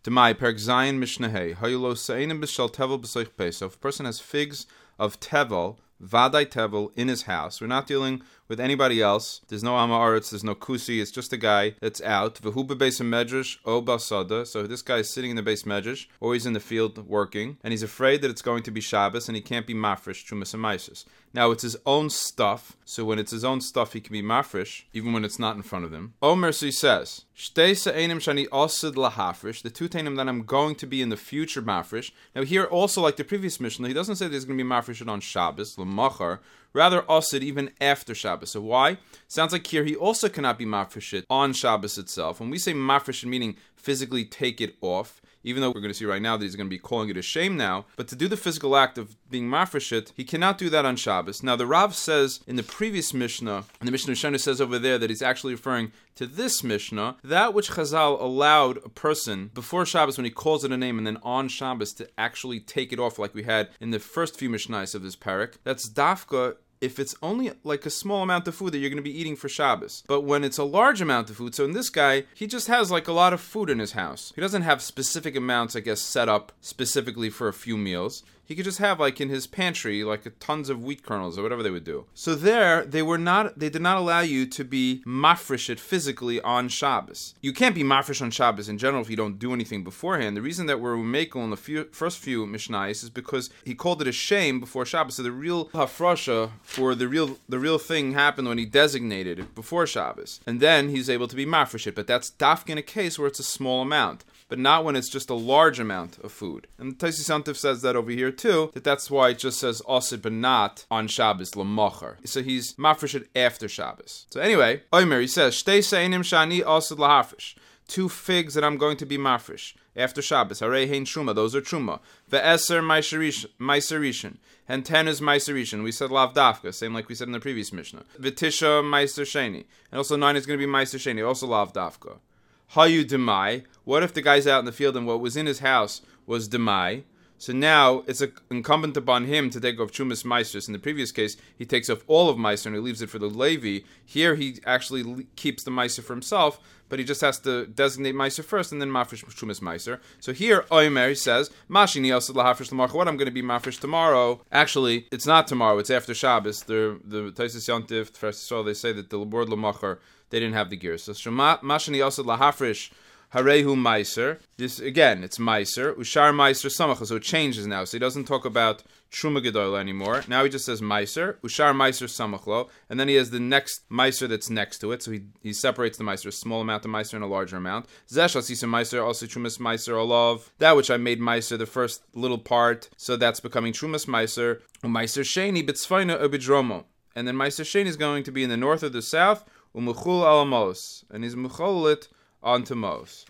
Demai Perk Zayin Mishnahei Hayulo Seinim B'Shal Tevel B'Soich Pei. So if a person has figs of Tevel, Vadai Tevel, in his house, we're not dealing with anybody else. There's no Amaretz, there's no Kusi, it's just a guy that's out. V'hu bebeis medrash o basada. So this guy is sitting in the base medrash, or he's in the field working, and he's afraid that it's going to be Shabbos, and he can't be mafresh Trumas and Maisus. Now it's his own stuff, so when it's his own stuff, he can be mafresh, even when it's not in front of him. Omer, so he says, Shtei se'enim shani osid lahafresh, the two tainim that I'm going to be in the future mafresh. Now here also, like the previous Mishnah, he doesn't say there's going to be mafresh on Shabbos, l'machar, rather osid even after Shabbos. So why? Sounds like here he also cannot be mafresh on Shabbos itself. When we say mafresh, meaning physically take it off, even though we're going to see right now that he's going to be calling it a shame now, but to do the physical act of being mafresh, he cannot do that on Shabbos. Now the Rav says in the previous Mishnah, and the Mishnah Rishona says over there that he's actually referring to this Mishnah, that which Chazal allowed a person before Shabbos when he calls it a name and then on Shabbos to actually take it off like we had in the first few Mishnahs of this parak, that's dafka if it's only like a small amount of food that you're going to be eating for Shabbos. But when it's a large amount of food, so in this guy, he just has like a lot of food in his house. He doesn't have specific amounts, I guess, set up specifically for a few meals. He could just have like in his pantry like tons of wheat kernels or whatever they would do. So there, they did not allow you to be mafresh physically on Shabbos. You can't be mafresh on Shabbos in general if you don't do anything beforehand. The reason that we're umekel in the first few Mishnayos is because he called it a shame before Shabbos. So the real hafrasha, or the real thing, happened when he designated it before Shabbos, and then he's able to be mafresh it. But that's dafka in a case where it's a small amount, but not when it's just a large amount of food. And Taisi Santiv says that over here too, that's why it just says osid but not on Shabbos l'machar. So he's mafresh it after Shabbos. So anyway, Omer, he says, Shtei seinim shani osid lahafresh, 2 figs that I'm going to be mafresh after Shabbos. Harei hein truma, those are truma. Ve'eser meiser rishon, and 10 is meiser rishon. We said lav dafka, same like we said in the previous Mishnah. V'tisha meiser sheni, and also 9 is going to be meiser sheni, also lav dafka. Hayu demai, what if the guy's out in the field and what was in his house was demai? So now it's incumbent upon him to take off Trumas Meisters. In the previous case, he takes off all of Meister and he leaves it for the Levi. Here he actually keeps the Meister for himself, but he just has to designate Meister first and then Mafresh Trumas Meister. So here, Omer says, Mashini Yosad Lahafresh L'machar, what I'm going to be Mafresh tomorrow. Actually, it's not tomorrow, it's after Shabbos. The Taisus Yontif, first of all, they say that the word L'machar, they didn't have the gears. So Mashini Yosad Lahafresh Harehu Meiser. This again, it's Meiser. Ushar Meiser Samacha. So it changes now. So he doesn't talk about Truma Gedola anymore. Now he just says Meiser. Ushar Meiser Samachlo. And then he has the next Meiser that's next to it. So he separates the Meiser, a small amount of Meiser and a larger amount. Zesh Asisa Meiser, also Trumas Meiser Olav. That which I made Meiser, the first little part. So that's becoming Trumas Meiser. Meiser Sheni B'tzfayna Ubidromo. And then Meiser Sheni is going to be in the north or the south. Umuchul Alamos. And he's Mucholit onto Mos.